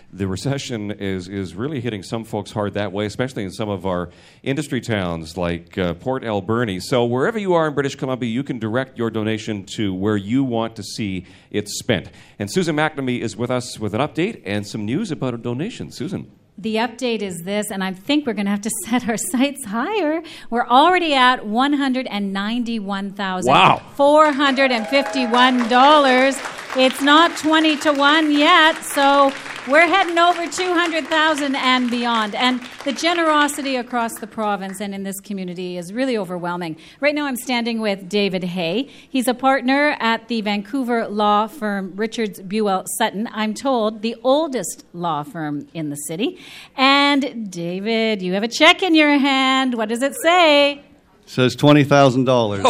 the recession is really hitting some folks hard that way, especially in some of our industry towns like Port Alberni. So wherever you are in British Columbia, you can direct your donation to where you want to see it spent. And Susan McNamee is with us with an update and some news about a donation. Susan. The update is this, and I think we're going to have to set our sights higher. We're already at $191,451. It's not 20 to 1 yet, so we're heading over 200,000 and beyond. And the generosity across the province and in this community is really overwhelming. Right now I'm standing with David Hay. He's a partner at the Vancouver law firm Richards Buell Sutton. I'm told the oldest law firm in the city. And David, you have a check in your hand. What does it say? It says $20,000.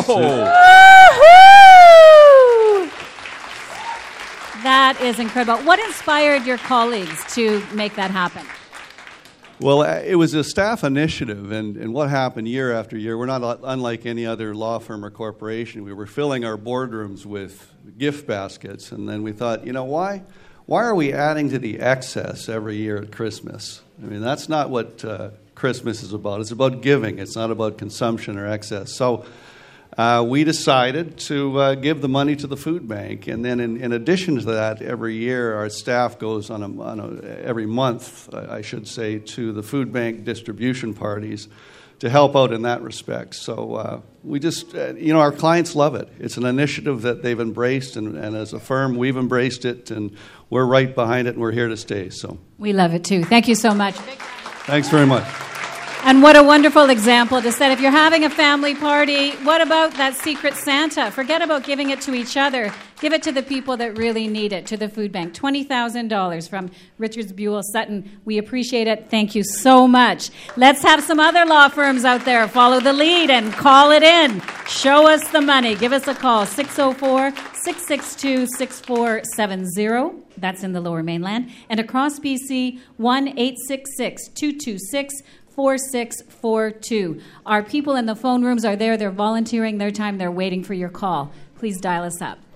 That is incredible. What inspired your colleagues to make that happen? Well, it was a staff initiative, and what happened year after year, we're not unlike any other law firm or corporation. We were filling our boardrooms with gift baskets, and then we thought, why are we adding to the excess every year at Christmas? I mean, that's not what Christmas is about. It's about giving. It's not about consumption or excess. So we decided to give the money to the food bank, and then in addition to that, every year our staff goes every month, I should say, to the food bank distribution parties to help out in that respect. So we just, our clients love it. It's an initiative that they've embraced, and as a firm, we've embraced it, and we're right behind it, and we're here to stay. So we love it too. Thank you so much. Thanks very much. And what a wonderful example to set. If you're having a family party, what about that Secret Santa? Forget about giving it to each other. Give it to the people that really need it, to the food bank. $20,000 from Richards Buell Sutton. We appreciate it. Thank you so much. Let's have some other law firms out there follow the lead and call it in. Show us the money. Give us a call, 604-662-6470. That's in the Lower Mainland. And across BC, 1-866-226-4642. Our people in the phone rooms are there. They're volunteering their time. They're waiting for your call. Please dial us up.